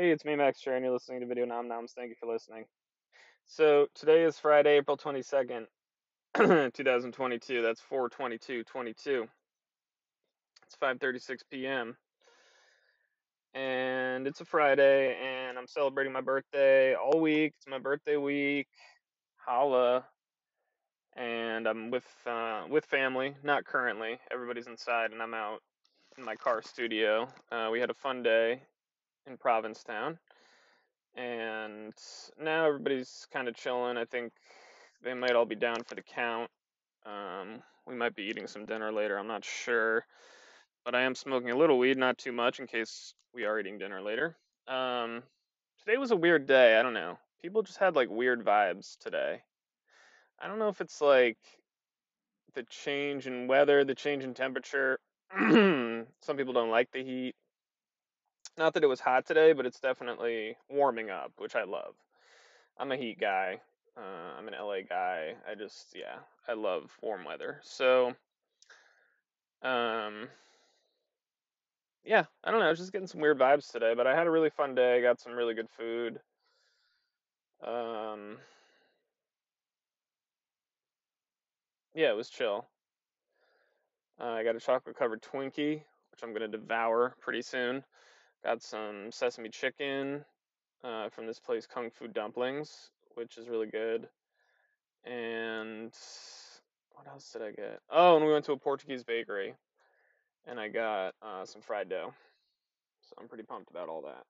Hey, it's me, Max Chair, and you're listening to Video Nom Noms. Thank you for listening. So today is Friday, April 22nd, 2022. That's 4/22/22. It's 5:36 p.m. and it's a Friday, and I'm celebrating my birthday all week. It's my birthday week. Holla! And I'm with family. Not currently. Everybody's inside, and I'm out in my car studio. We had a fun day in Provincetown. And now everybody's kind of chilling. I think they might all be down for the count. We might be eating some dinner later. I'm not sure, but I am smoking a little weed, not too much, in case we are eating dinner later. Um, Today was a weird day. I don't know. People just had like weird vibes today. I don't know if it's like the change in weather, the change in temperature. Some people don't like the heat. Not that it was hot today, but it's definitely warming up, which I love. I'm a heat guy. I'm an LA guy. Yeah, I love warm weather. So, um, yeah, I don't know. I was just getting some weird vibes today, but I had a really fun day. Got some really good food. Um, yeah, it was chill. I got a chocolate covered Twinkie, which I'm gonna devour pretty soon. Got some sesame chicken from this place, Kung Fu Dumplings, which is really good. And what else did I get? Oh, and we went to a Portuguese bakery, and I got some fried dough. So I'm pretty pumped about all that.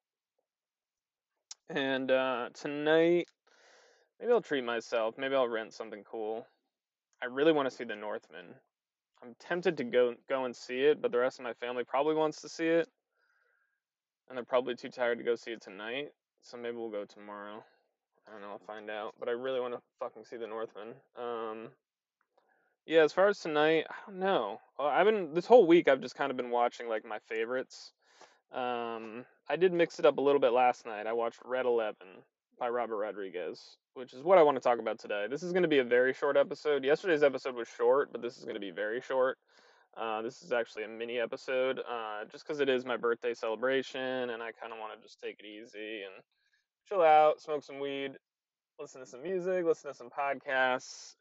And tonight, maybe I'll treat myself. Maybe I'll rent something cool. I really want to see The Northman. I'm tempted to go and see it, but the rest of my family probably wants to see it, and they're probably too tired to go see it tonight. So maybe we'll go tomorrow. I don't know. I'll find out. But I really want to fucking see The Northman. Yeah. As far as tonight, I don't know. I've been this whole week. I've just kind of been watching like my favorites. I did mix it up a little bit last night. I watched Red 11 by Robert Rodriguez, which is what I want to talk about today. This is going to be a very short episode. Yesterday's episode was short, but this is going to be very short. This is actually a mini episode, just because it is my birthday celebration, and I kind of want to just take it easy and chill out, smoke some weed, listen to some music, listen to some podcasts,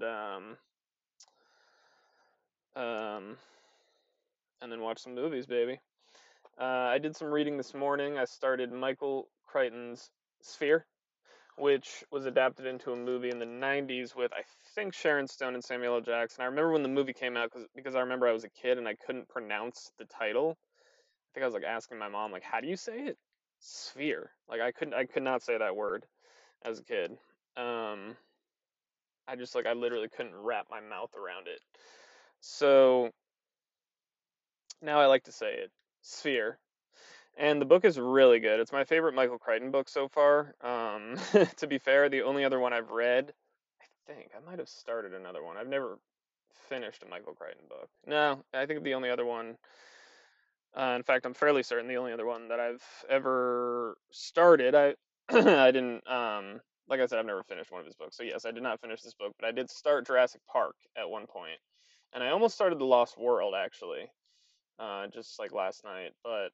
um, and then watch some movies, baby. I did some reading this morning. I started Michael Crichton's Sphere, which was adapted into a movie in the 90s with, I think, Sharon Stone and Samuel L. Jackson. I remember when the movie came out because I remember I was a kid and I couldn't pronounce the title. I think I was like asking my mom, like, how do you say it? Sphere. Like I could not say that word as a kid. Um, I literally couldn't wrap my mouth around it. So now I like to say it. Sphere. And the book is really good. It's my favorite Michael Crichton book so far. To be fair, the only other one I've read, I think I might have started another one. I've never finished a Michael Crichton book. No, I think the only other one, in fact, I'm fairly certain the only other one that I've ever started, I didn't, like I said, I've never finished one of his books. So yes, I did not finish this book, but I did start Jurassic Park at one point, and I almost started The Lost World actually, just like last night, but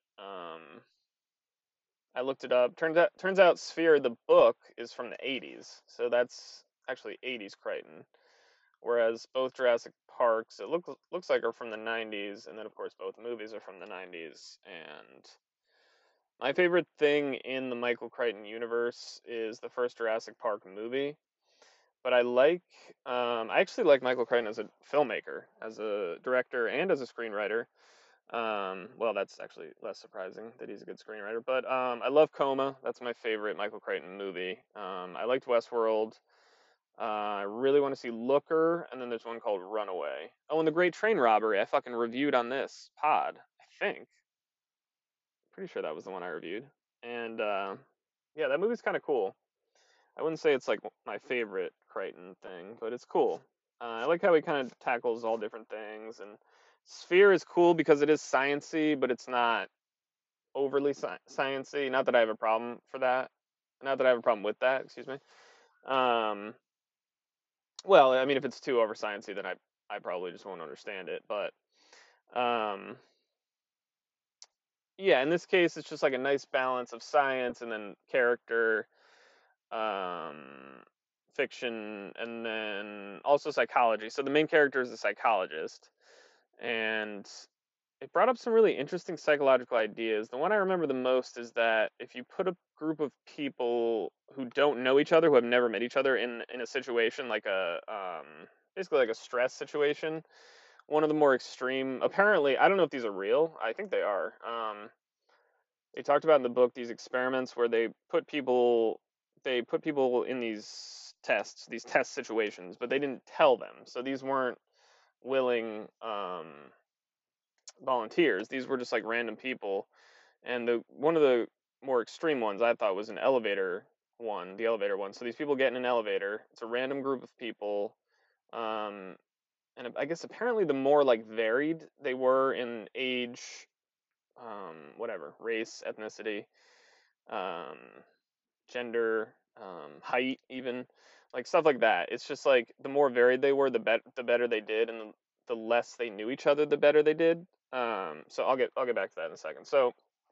I looked it up. Turns out Sphere the book is from the 80s. So that's actually 80s Crichton. Whereas both Jurassic Parks it looks like are from the 90s, and then of course both movies are from the 90s. And my favorite thing in the Michael Crichton universe is the first Jurassic Park movie. But I actually like Michael Crichton as a filmmaker, as a director, and as a screenwriter. Well, that's actually less surprising that he's a good screenwriter. But I love Coma. That's my favorite Michael Crichton movie. I liked Westworld. I really want to see Looker, and then there's one called Runaway. Oh, and The Great Train Robbery. I fucking reviewed on this pod. I think. Pretty sure that was the one I reviewed. And yeah, that movie's kind of cool. I wouldn't say it's like my favorite Crichton thing, but it's cool. I like how he kind of tackles all different things, and Sphere is cool because it is sciency, but it's not overly sciency. Not that I have a problem for that. Not that I have a problem with that. Excuse me. Um, well, I mean, if it's too over sciency, then I probably just won't understand it. But um, yeah, in this case, it's just like a nice balance of science and then character, um, fiction, and then also psychology. So the main character is a psychologist, and it brought up some really interesting psychological ideas. The one I remember the most is that if you put a group of people who don't know each other, who have never met each other, in a situation like a basically like a stress situation, one of the more extreme. Apparently, I don't know if these are real. I think they are. They talked about in the book these experiments where they put people in these test situations, but they didn't tell them. So these weren't willing volunteers. These were just like random people. And the one of the more extreme ones I thought was the elevator one. So these people get in an elevator. It's a random group of people. Um, and I guess apparently the more like varied they were in age, whatever, race, ethnicity, um, gender, height, even like stuff like that. It's just like the more varied they were, the better they did, and the less they knew each other, the better they did. So I'll get back to that in a second. So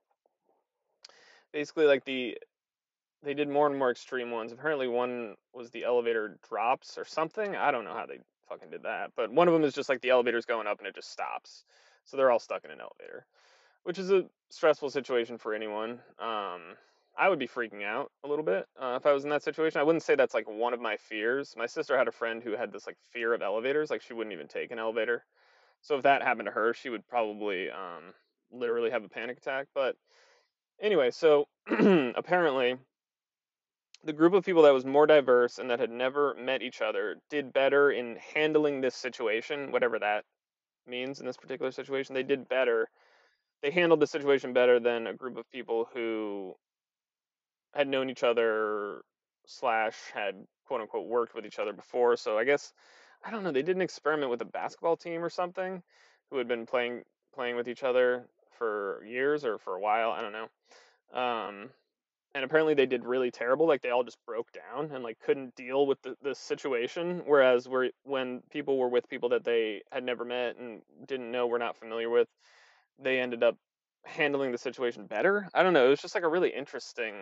basically, like they did more and more extreme ones. Apparently, one was the elevator drops or something. I don't know how they fucking did that, but one of them is just like the elevator's going up and it just stops. So they're all stuck in an elevator, which is a stressful situation for anyone. I would be freaking out a little bit if I was in that situation. I wouldn't say that's like one of my fears. My sister had a friend who had this like fear of elevators, like she wouldn't even take an elevator. So if that happened to her, she would probably literally have a panic attack. But anyway, so apparently the group of people that was more diverse and that had never met each other did better in handling this situation, whatever that means in this particular situation. They did better. They handled the situation better than a group of people who had known each other slash had quote unquote worked with each other before. So I guess I don't know. They did an experiment with a basketball team or something who had been playing with each other for years or for a while. I don't know. And apparently they did really terrible. Like they all just broke down and like couldn't deal with the situation. Whereas when people were with people that they had never met and didn't know, were not familiar with, they ended up handling the situation better. I don't know. It was just like a really interesting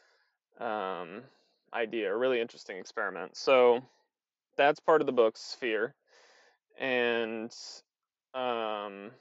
um, idea, a really interesting experiment. So that's part of the book Sphere, and um,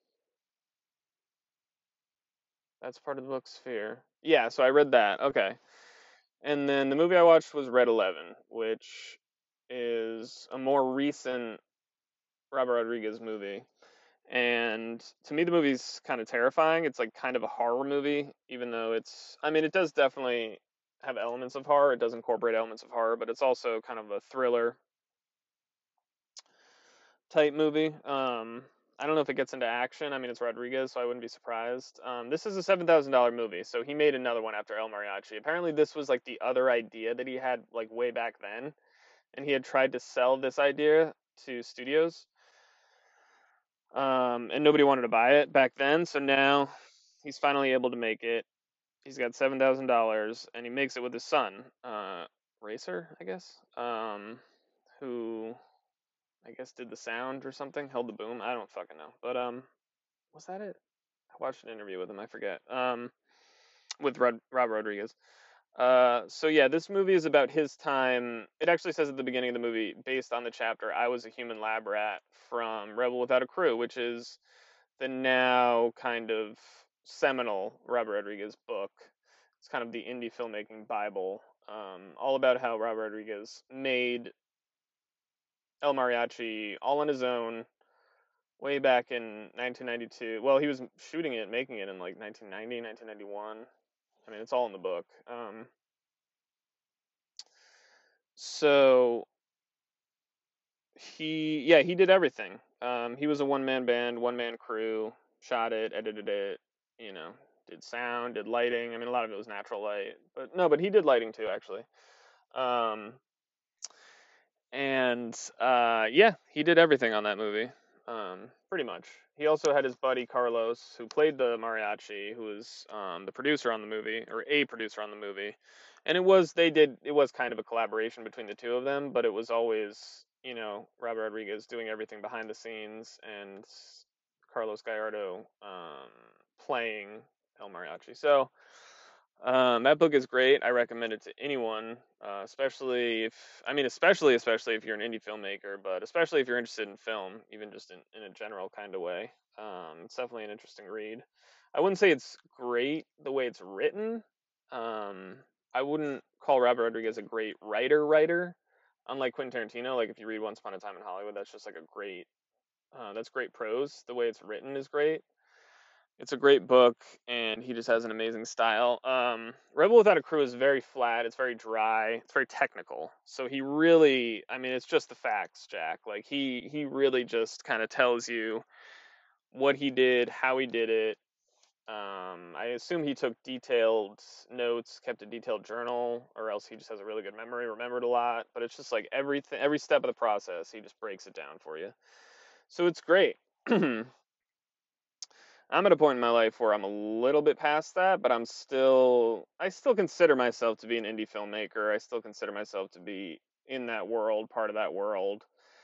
that's part of the book Sphere. Yeah, so I read that. Okay. And then the movie I watched was Red 11, which is a more recent Robert Rodriguez movie. And to me, the movie's kind of terrifying. It's like kind of a horror movie, even though I mean, it does definitely have elements of horror. It does incorporate elements of horror, but it's also kind of a thriller type movie. I don't know if it gets into action. I mean, it's Rodriguez, so I wouldn't be surprised. This is a $7,000 movie, so he made another one after El Mariachi. Apparently, this was like the other idea that he had like way back then, and he had tried to sell this idea to studios, and nobody wanted to buy it back then. So now he's finally able to make it. He's got $7,000, and he makes it with his son, Racer, I guess, who I guess did the sound or something, held the boom. I don't fucking know, but was that it? I watched an interview with him. I forget. With Rob Rodriguez. So yeah, this movie is about his time. It actually says at the beginning of the movie, based on the chapter "I Was a Human Lab Rat" from Rebel Without a Crew, which is the now kind of seminal Robert Rodriguez book. It's kind of the indie filmmaking bible, all about how Robert Rodriguez made El Mariachi all on his own way back in 1992. Well, he was shooting it, making it in like 1990, 1991. I mean, it's all in the book. So he did everything. He was a one man band, one man crew, shot it, edited it, you know, did sound, did lighting. I mean, a lot of it was natural light, but no, but he did lighting too, actually. Um, and yeah, he did everything on that movie, pretty much. He also had his buddy Carlos, who played the mariachi, who was the producer on the movie, or a producer on the movie. And it was kind of a collaboration between the two of them, but it was always, Robert Rodriguez doing everything behind the scenes and Carlos Gallardo playing El Mariachi. So that book is great. I recommend it to anyone, especially if you're an indie filmmaker, but especially if you're interested in film, even just in a general kind of way. It's definitely an interesting read. I wouldn't say it's great the way it's written. Um, I wouldn't call Robert Rodriguez a great writer. Unlike Quentin Tarantino, like if you read Once Upon a Time in Hollywood, that's just like that's great prose. The way it's written is great. It's a great book, and he just has an amazing style. Rebel Without a Crew is very flat. It's very dry. It's very technical. So he really, I mean, it's just the facts, Jack. Like he really just kind of tells you what he did, how he did it. I assume he took detailed notes, kept a detailed journal, or else he just has a really good memory, remembered a lot. But it's just like everything, every step of the process, he just breaks it down for you. So it's great. I'm at a point in my life where I'm a little bit past that, but I still consider myself to be an indie filmmaker. I still consider myself to be in that world, part of that world.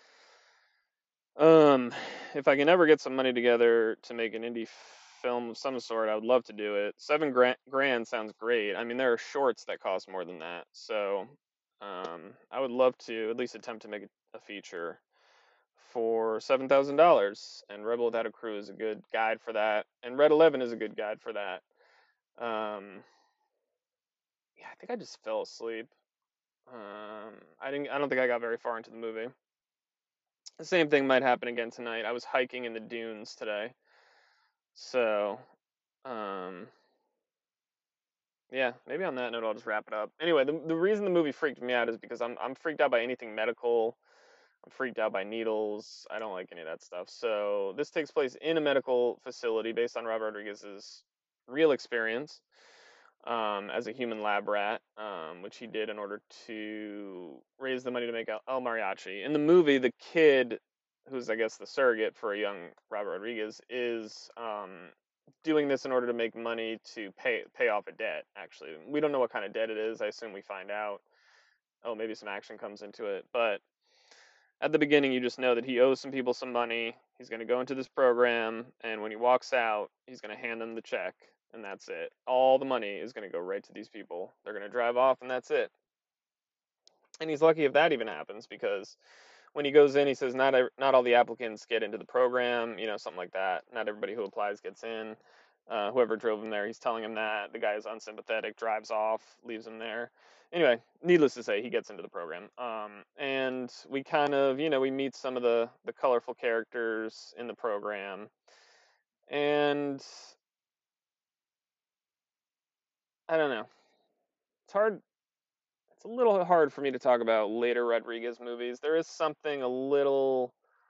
Um, if I can ever get some money together to make an indie film of some sort, I would love to do it. Grand sounds great. I mean, there are shorts that cost more than that, so I would love to at least attempt to make a feature for $7,000, and Rebel Without a Crew is a good guide for that, and Red 11 is a good guide for that. Um, yeah, I think I just fell asleep. I don't think I got very far into the movie. The same thing might happen again tonight. I was hiking in the dunes today, so um, yeah, maybe on that note I'll just wrap it up. Anyway, the reason the movie freaked me out is because I'm freaked out by anything medical. I'm freaked out by needles. I don't like any of that stuff. So this takes place in a medical facility based on Robert Rodriguez's real experience as a human lab rat, which he did in order to raise the money to make El Mariachi. In the movie, the kid, who's I guess the surrogate for a young Robert Rodriguez, is doing this in order to make money to pay off a debt. Actually, we don't know what kind of debt it is. I assume we find out. Oh, maybe some action comes into it, but at the beginning, you just know that he owes some people some money. He's going to go into this program, and when he walks out, he's going to hand them the check, and that's it. All the money is going to go right to these people. They're going to drive off, and that's it. And he's lucky if that even happens, because when he goes in, he says not all the applicants get into the program, something like that. Not everybody who applies gets in. Whoever drove him there, he's telling him that. The guy is unsympathetic, drives off, leaves him there. Anyway, needless to say, he gets into the program. And we kind of, we meet some of the colorful characters in the program. And I don't know. It's hard. It's a little hard for me to talk about later Rodriguez movies. There is something a little,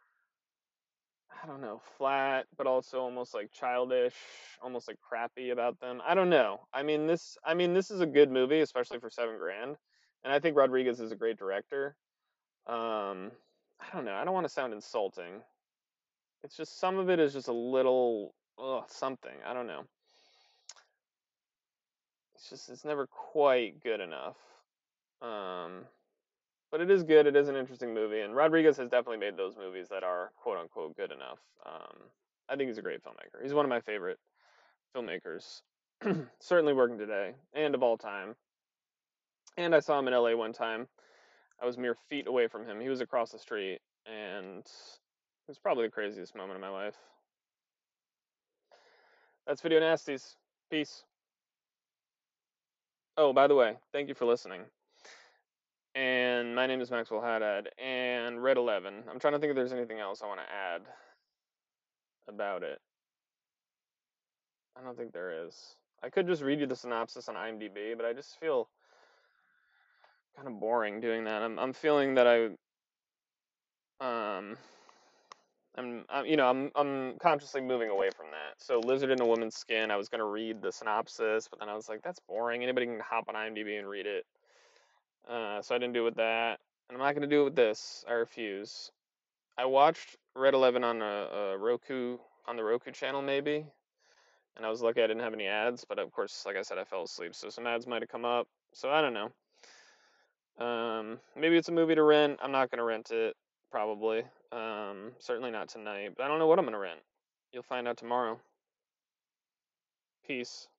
I don't know, flat, but also almost like childish, almost like crappy about them. I don't know. I mean this is a good movie, especially for 7 grand. And I think Rodriguez is a great director. I don't know. I don't want to sound insulting. It's just some of it is just a little something. I don't know. It's never quite good enough. Um, but it is good. It is an interesting movie, and Rodriguez has definitely made those movies that are quote unquote good enough. I think he's a great filmmaker. He's one of my favorite filmmakers, certainly working today and of all time. And I saw him in LA one time. I was mere feet away from him. He was across the street, and it was probably the craziest moment of my life. That's Video Nasties. Peace. Oh, by the way, thank you for listening. And my name is Maxwell Haddad, and Red 11. I'm trying to think if there's anything else I want to add about it. I don't think there is. I could just read you the synopsis on IMDb, but I just feel kind of boring doing that. I'm feeling that um I'm consciously moving away from that. So Lizard in a Woman's Skin, I was gonna read the synopsis, but then I was like, that's boring. Anybody can hop on IMDb and read it. So I didn't do it with that, and I'm not gonna do it with this. I refuse. I watched Red 11 on a Roku on the Roku channel maybe, and I was lucky I didn't have any ads. But of course, like I said, I fell asleep, so some ads might have come up. So I don't know. Maybe it's a movie to rent. I'm not gonna rent it, probably. Certainly not tonight. But I don't know what I'm gonna rent. You'll find out tomorrow. Peace.